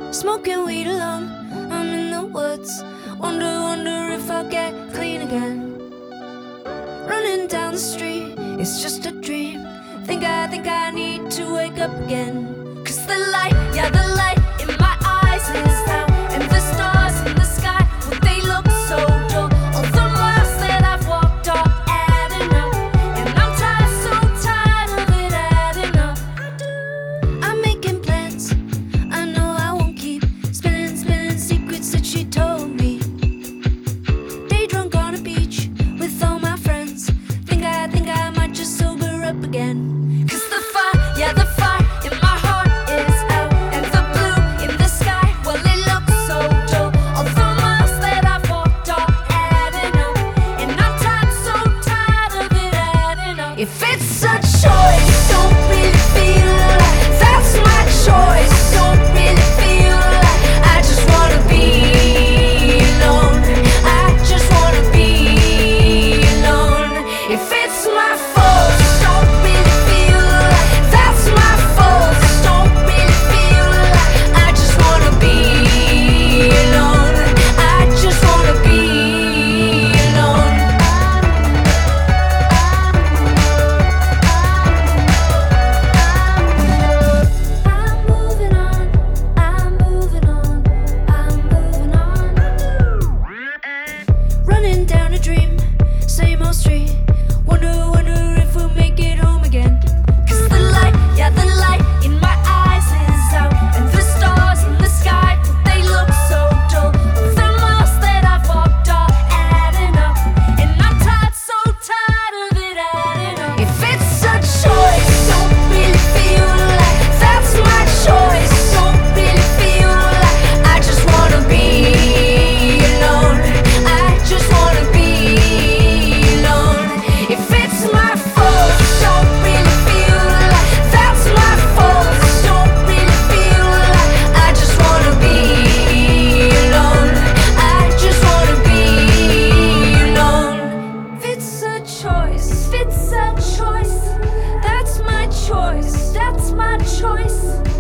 Smoking weed alone, I'm in the woods. Wonder if I'll get clean again. Running down the street, it's just a dream. Think I need to wake up again. 'Cause the light, yeah, the light in my eyes is out. And the stars in the sky, well, they look so dull. All the miles that I've walked are adding up. And I'm tired, so tired of it adding up. I'm making plans, I know I won't keep spinning secrets that she told me. Day drunk on a beach with all my friends. Think I might just sober up again. 'Cause the fire, yeah, the fire in my heart is out. And the blue in the sky, well, it looks so dull. All the miles that I've walked are adding up. And I'm tired, so tired of it adding up. If it's a choice, don't really feel like that's my choice. Don't really feel like I just wanna be alone. I just wanna be alone. If it's my fault, don't really feel like that's my fault. Don't really feel like I just wanna be alone. I just wanna be alone. I'm moving on, I'm moving on, I'm moving on. Running down a dream, same old street. Wonder if we'll make it home again. 'Cause the light, yeah, the light in my eyes is out. And the stars in the sky, they look so dull. The miles that I've walked are adding up. And I'm tired, so tired of it adding up. If it's a choice, don't really feel like that's my choice. Don't really feel like I just wanna be alone. I just wanna be alone. If it's my fault, don't really feel like that's my fault. Don't really feel like I just wanna be alone. I just wanna be alone. If it's a choice, if it's a choice, that's my choice, that's my choice.